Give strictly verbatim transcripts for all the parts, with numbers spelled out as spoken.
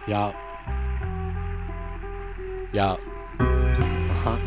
Ya. Ya. Ajá.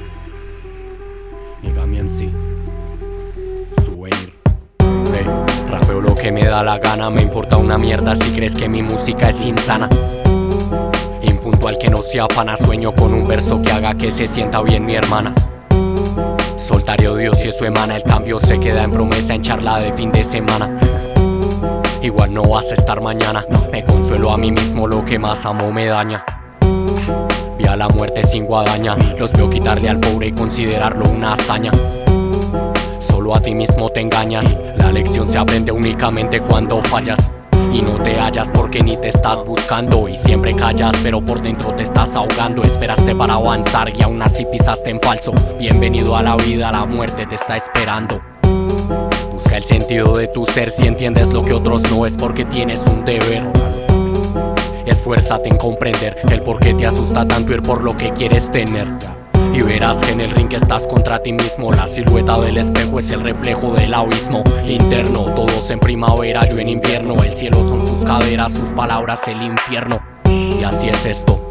Nigga, mi M C. Souvenir. Hey, rapeo lo que me da la gana. Me importa una mierda si crees que mi música es insana. Impuntual que no se afana. Sueño con un verso que haga que se sienta bien mi hermana. Soltar odio si eso emana. El cambio se queda en promesa, en charla de fin de semana. Igual no vas a estar mañana. Me consuelo a mí mismo, lo que más amo me daña. Vi a la muerte sin guadaña. Los veo quitarle al pobre y considerarlo una hazaña. Solo a ti mismo te engañas. La lección se aprende únicamente cuando fallas. Y no te hallas porque ni te estás buscando. Y siempre callas pero por dentro te estás ahogando. Esperaste para avanzar y aún así pisaste en falso. Bienvenido a la vida, la muerte te está esperando. Busca el sentido de tu ser si entiendes lo que otros no, es porque tienes un deber. Esfuérzate en comprender el por qué te asusta tanto ir por lo que quieres tener. Y verás que en el ring estás contra ti mismo. La silueta del espejo es el reflejo del abismo interno. Todos en primavera, yo en invierno. El cielo son sus caderas, sus palabras el infierno. Y así es esto.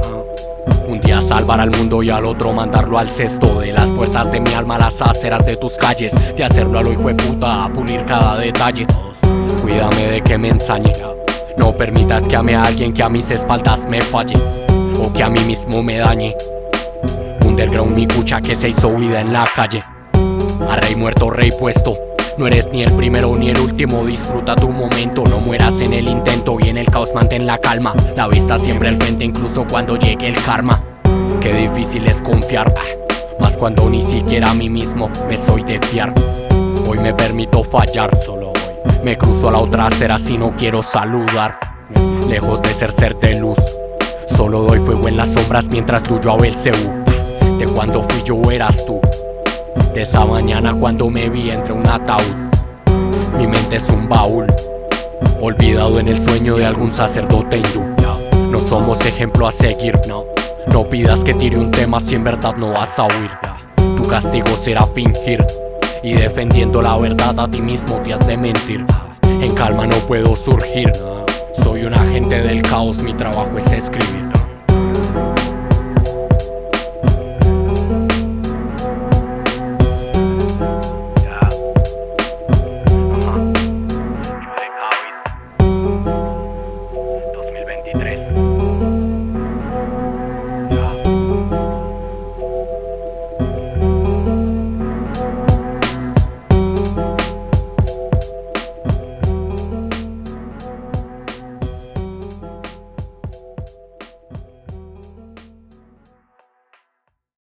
Un día salvar al mundo y al otro mandarlo al cesto. De las puertas de mi alma a las aceras de tus calles. De hacerlo a lo hijueputa, a pulir cada detalle. Cuídame de que me ensañe. No permitas que ame a alguien que a mis espaldas me falle. O que a mí mismo me dañe. Underground mi cucha que se hizo vida en la calle. A rey muerto, rey puesto. No eres ni el primero ni el último, disfruta tu momento. No mueras en el intento y en el caos mantén la calma. La vista siempre al frente incluso cuando llegue el karma. Qué difícil es confiar, más cuando ni siquiera a mí mismo me soy de fiar. Hoy me permito fallar, solo hoy. Me cruzo a la otra acera si no quiero saludar. Lejos de ser ser de luz, solo doy fuego en las sombras mientras tuyo a Belcebú. De cuando fui yo eras tú. De esa mañana cuando me vi entre un ataúd. Mi mente es un baúl, olvidado en el sueño de algún sacerdote hindú. No somos ejemplo a seguir, no. No pidas que tire un tema si en verdad no vas a huir. Tu castigo será fingir. Y defendiendo la verdad a ti mismo te has de mentir. En calma no puedo surgir. Soy un agente del caos, mi trabajo es escribir.